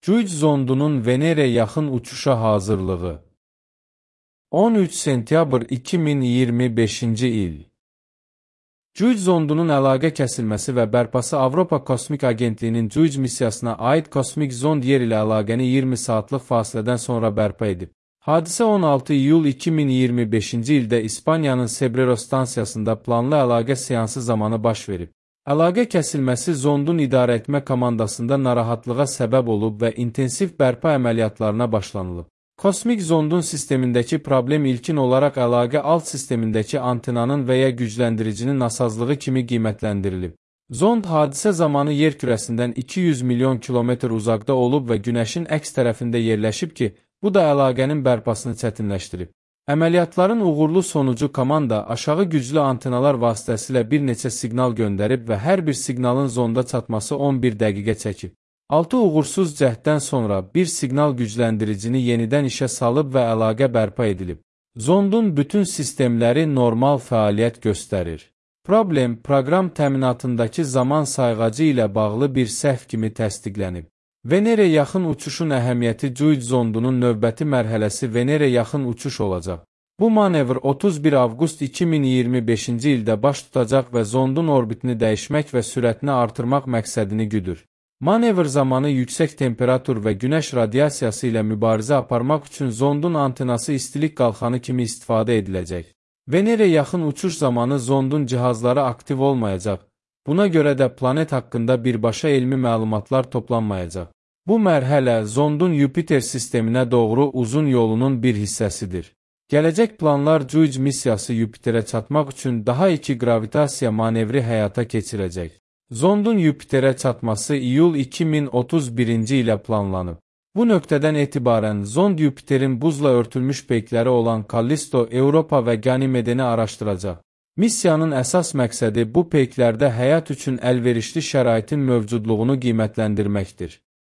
JUICE zondunun Venerə yaxın uçuşa hazırlığı. 13 sentyabr 2025-ci il. JUICE zondunun əlaqə kəsilməsi və bərpası Avropa Kosmik Agentliyinin JUICE missiyasına aid kosmik zond yer ilə əlaqəni 20 saatlıq fasilədən sonra bərpa edib. Hadisə 16 iyul 2025-ci ildə İspaniyanın Cebrero stansiyasında planlı əlaqə seansı zamanı baş verib. Əlaqə kəsilməsi zondun idarəetmə komandasında narahatlığa səbəb olub və intensiv bərpa əməliyyatlarına başlanılıb. Kosmik zondun sistemindəki problem ilkin olaraq əlaqə alt sistemindəki antenanın və ya gücləndiricinin nasazlığı kimi qiymətləndirilib. Zond hadisə zamanı yer kürəsindən 200 milyon kilometr uzaqda olub və Günəşin əks tərəfində yerləşib ki, bu da əlaqənin bərpasını çətinləşdirib. Əməliyyatların uğurlu sonucu komanda aşağı güclü antenalar vasitəsilə bir neçə siqnal göndərib və hər bir siqnalın zonda çatması 11 dəqiqə çəkib. 6 uğursuz cəhddən sonra bir siqnal gücləndiricini yenidən işə salıb və əlaqə bərpa edilib. Zondun bütün sistemləri normal fəaliyyət göstərir. Problem, proqram təminatındakı zaman sayğacı ilə bağlı bir səhv kimi təsdiqlənib. Venerə yaxın uçuşun əhəmiyyəti JUICE zondunun növbəti mərhələsi Venerə yaxın uçuş olacaq. Bu manevr 31 avqust 2025-ci ildə baş tutacaq və zondun orbitini dəyişmək və sürətini artırmaq məqsədini güdür. Manevr zamanı yüksək temperatur və günəş radiasiyası ilə mübarizə aparmaq üçün zondun antenası istilik qalxanı kimi istifadə ediləcək. Venerə yaxın uçuş zamanı zondun cihazları aktiv olmayacaq. Buna görə də planet haqqında birbaşa elmi məlumatlar toplanmayacaq. Bu mərhələ zondun Yupiter sisteminə doğru uzun yolunun bir hissəsidir. Gələcək planlar JUICE missiyası Yupiterə çatmaq üçün daha 2 gravitasiya manevri həyata keçirəcək. Zondun Yupiterə çatması iyul 2031-ci ilə planlanıb. Bu nöqtədən etibarən zond Yupiterin buzla örtülmüş peykləri olan Kallisto, Europa və Ganimedəni araşdıracaq. Missiyanın əsas məqsədi bu peyklərdə həyat üçün əlverişli şəraitin mövcudluğunu qiymətləndirməkdir.